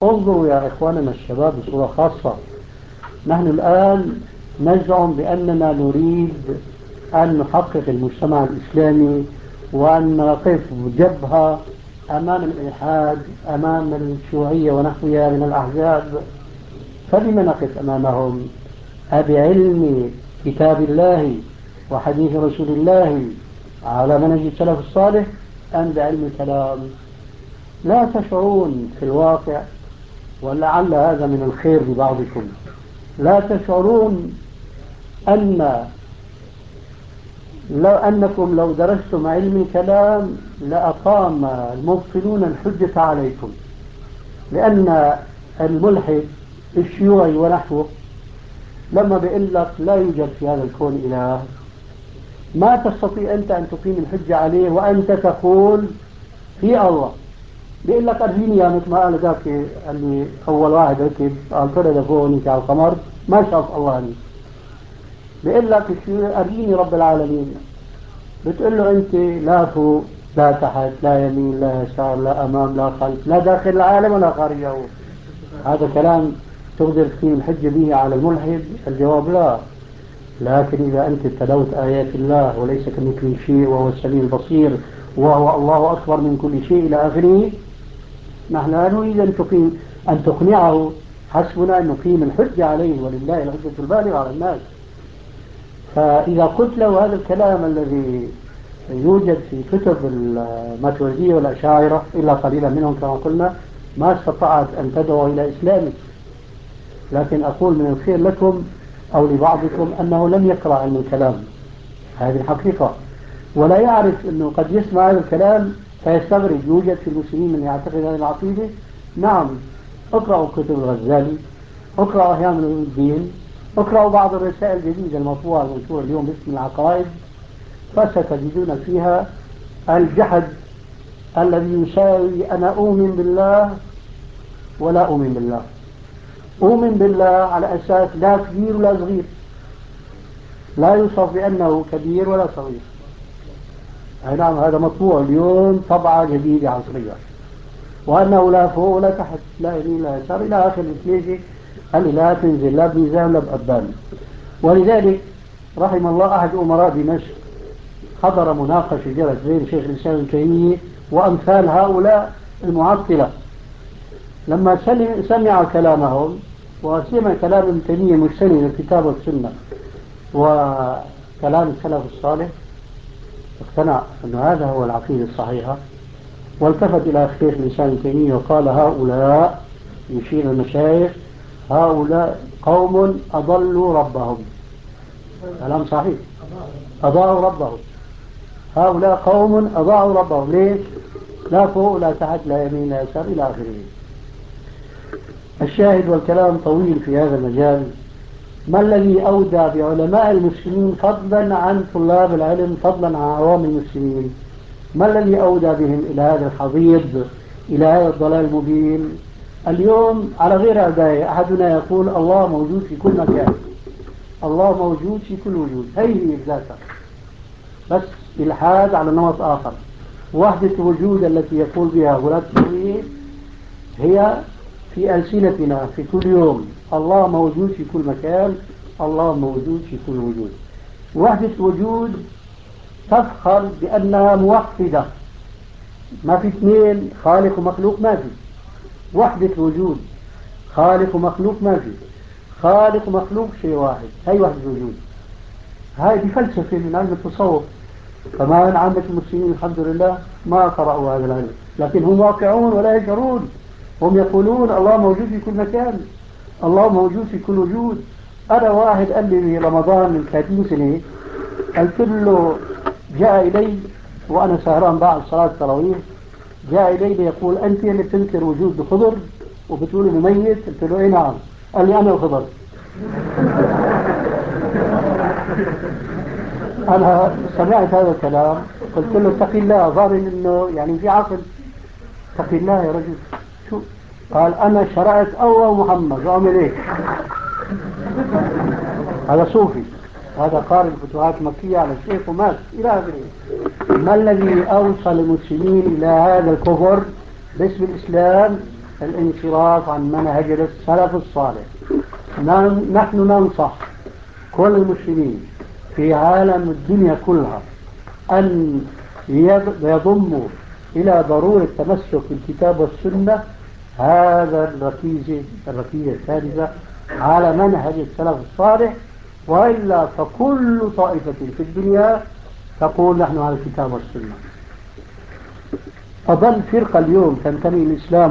انظروا يا إخواننا الشباب بصورة خاصة، نحن الآن نزعم بأننا نريد أن نحقق المجتمع الإسلامي وأن نقف جبهة أمام الإلحاد، أمام الشيوعية ونحوها من الأحزاب. فلم نقف أمامهم؟ أبعلم كتاب الله وحديث رسول الله على منهج السلف الصالح أم بعلم الكلام؟ لا تشعرون في الواقع، ولعل هذا من الخير لبعضكم، لا تشعرون أن لو درستم علم الكلام لأقام المبطلون الحجة عليكم؟ لأن الملحد الشيوعي ونحوه لما بيقول لك لا يوجد في هذا الكون إله، ما تستطيع أنت أن تقيم الحجة عليه وأنت تقول في الله. بيقول لك أرجيني يا مثل ما قال ذاك اللي أول واحد ركب قال طلع فوق على القمر ما شاف الله هني. بيقول لك أرجيني رب العالمين، بتقول له أنت لا فوق لا تحت لا يمين لا يسار لا أمام لا خلف لا داخل العالم ولا خارجه. هذا كلام تقدر تقيم الحجة به على الملحد؟ الجواب لا. لكن إذا أنت تلوت آيات الله وليس كمثله شيء وهو السميع البصير وهو الله أكبر من كل شيء إلى آخره، نحن لا نريد أن تقنعه، حسبنا أن نقيم الحجة عليه ولله الحجة البالغة على الناس. فإذا قلت له هذا الكلام الذي يوجد في كتب الماتريدية والأشاعرة إلا قليلا منهم كما قلنا، ما استطعت أن تدعو إلى إسلامك. لكن أقول من الخير لكم أو لبعضكم أنه لم يقرأ علم الكلام، هذه الحقيقة، ولا يعرف أنه قد يسمع هذا الكلام فيستغرب. يوجد في المسلمين من يعتقد هذه العقيدة؟ نعم، اقرأوا كتب الغزالي، اقرأوا أحيان من الدين، اقرأوا بعض الرسائل الجديدة المطبوعة المنشورة اليوم باسم العقائد، فستجدون فيها الجحد الذي يساوي أنا أؤمن بالله ولا أؤمن بالله. أؤمن بالله على أساس لا كبير ولا صغير، لا يوصف بأنه كبير ولا صغير. أي نعم، هذا مطبوع اليوم طبعة جديدة عصرية. وأنه لا فوق ولا تحت لا يمين لا يسار إلى آخر الثلاثة اللي لا تنزل لا بميزان ولا بأبان. ولذلك رحم الله أحد أمراء دمشق حضر مناقشة جرت بين شيخ الإسلام ابن تيمية وأمثال هؤلاء المعطلة. لما سمع كلامهم وسمع كلام ابن تيمية مستند الكتاب والسنة وكلام السلف الصالح، اقتنع أن هذا هو العقيدة الصحيحة، والتفت إلى شيخ الإسلام ابن تيمية وقال هؤلاء، يشير المشايخ، هؤلاء قوم أضلوا ربهم. كلام صحيح، أضاعوا ربهم. هؤلاء قوم أضاعوا ربهم. ليش؟ لا فوق لا تحت لا يمين لا يسار إلى آخره. الشاهد والكلام طويل في هذا المجال. ما الذي أودى بعلماء المسلمين فضلا عن طلاب العلم، فضلا عن عوام المسلمين؟ ما الذي أودى بهم إلى هذا الحضيض، إلى هذا الضلال المبين؟ اليوم على غير أداية أحدنا يقول الله موجود في كل مكان، الله موجود في كل وجود، هي ذاتها، بس إلحاد على نمط آخر. وحدة الوجود التي يقول بها ولاة التوحيد هي في ألسنتنا في كل يوم، الله موجود في كل مكان، الله موجود في كل وجود. وحدة الوجود تفخر بأنها موحدة، ما في اثنين خالق ومخلوق، ما في وحدة الوجود، خالق ومخلوق ما في، خالق ومخلوق شيء واحد، هي وحدة الوجود. هاي دي فلسفة من علم التصوف. فما عامة المسلمين الحمد لله ما قرأوا هذا العلم، لكن هم واقعون ولا يشعرون. هم يقولون الله موجود في كل مكان، الله موجود في كل وجود. أنا واحد قال لي في رمضان من 30 سنة، قلت له جاء إلي وأنا سهران بعد صلاة التراويح، جاء إلي يقول أنت اللي بتنكر وجود الخضر وبتقول إنه ميت؟ قلت له إيه نعم. قال لي أنا الخضر. أنا سمعت هذا الكلام قلت له اتق الله، ظاهر إنه يعني في عقل، اتق الله يا رجل. شو قال؟ أنا شرعت الله ومحمد وعمل إيه؟ هذا صوفي، هذا قارئ الفتوحات المكية على الشيخ ومات إلى آخره. ما الذي أوصل المسلمين إلى هذا الكفر باسم الإسلام الانصراف عن منهج السلف الصالح. نحن ننصح كل المسلمين في عالم الدنيا كلها أن يضموا إلى ضرورة التمسك بالكتاب والسنة، هذا الركيزة الثالثة على منهج السلف الصالح، وإلا فكل طائفة في الدنيا تقول نحن على الكتاب والسنة. أظل فرقة اليوم تنتمي الإسلام